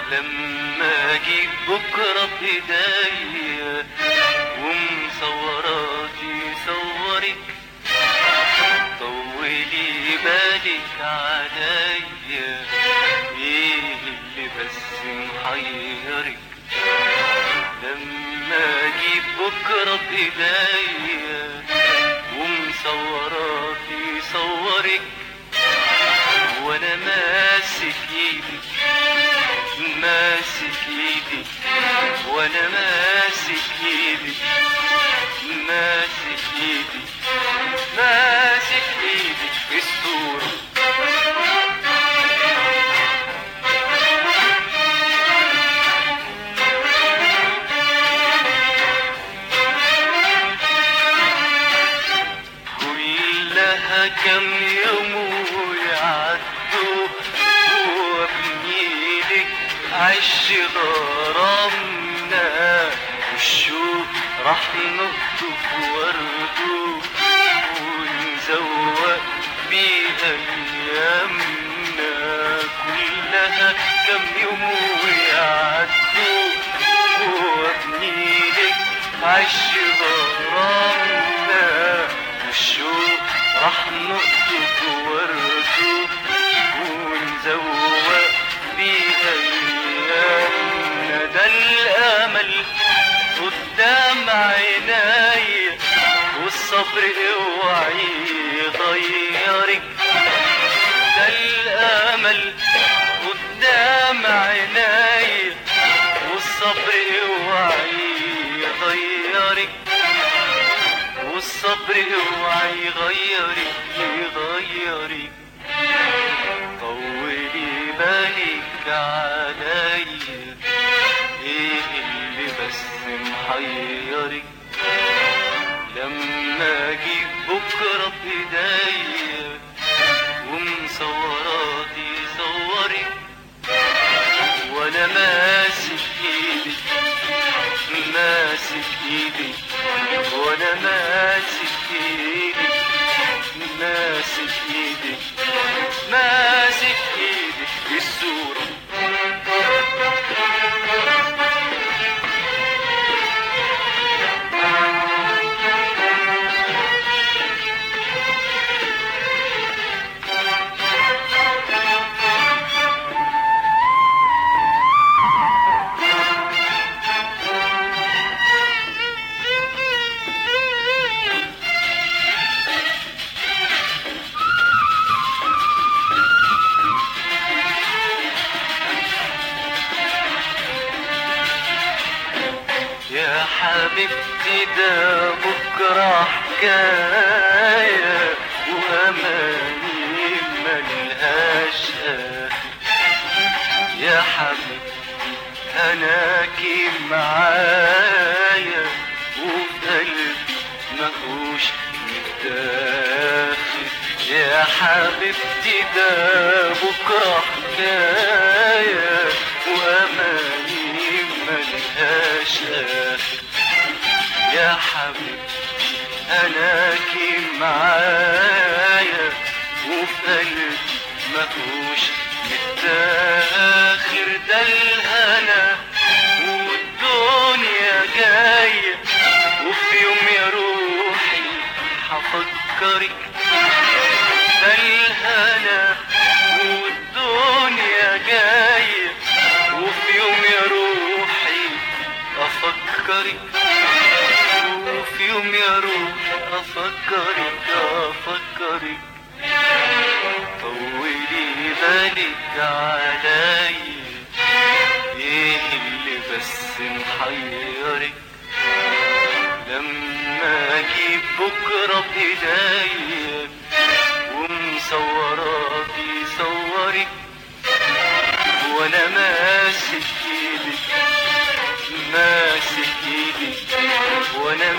لما اجيب بكرة بايديا ومصوراتي صورك، طولي بالك عليا، ايه اللي بس محيرك؟ لما اجيب بكرة بايديا ومصوراتي صورك، وانا ماسك ايدك ماسك ايدك، وانا ماسك ايدك ماسك ايدك ماسك ايدك في الصورة. كلها كم يوم ويعدوا وابني لك عش غرامنا، والشوق راح نقطف ورده ونزوق بيها ايامنا. كلها كم يوم ويعدوا وابني لك عش غرامنا، والشوق راح نقطف ورده ونزوق بيها ايامنا. ده الامل قدام عيني والصبر اوعي يغيرك. ده الامل قدام عيني والصبر اوعي يغيرك، والصبر اوعي يغيرك يغيرك. طولي بالك عليا، ايه اللي بس محيرك؟ لما اجيب بكرة بايديا ومصوراتي صورك، وانا ماسك ايدك ماسك ايدك، وانا ماسك ايدك ماسك ايدك ماسك ايدك في الصورة. يا حبيبتي ده بكرة حكاية وأماني ملهاش آخر. يا حبيبتي هناكي معايا وفي قلبي مهوش متاخر. يا حبيبتي ده بكرة حكاية وأماني ملهاش آخر. يا حبيبتي أناكي معايا وفي قلبي مهوش متاخر. ده الهنا والدنيا جاية وفي يوم يا روحي حفكرك. ده الهنا والدنيا جاية وفي يوم يا روحي أفكرك، وفي يوم يا روحي أفكرك أفكرك. طولي بالك عليا، ايه اللي بس محيرك؟ لما اجيب بكرة بايديا ومصوراتي صورك، وانا ماسك ايدك ماسك ايدك، وانا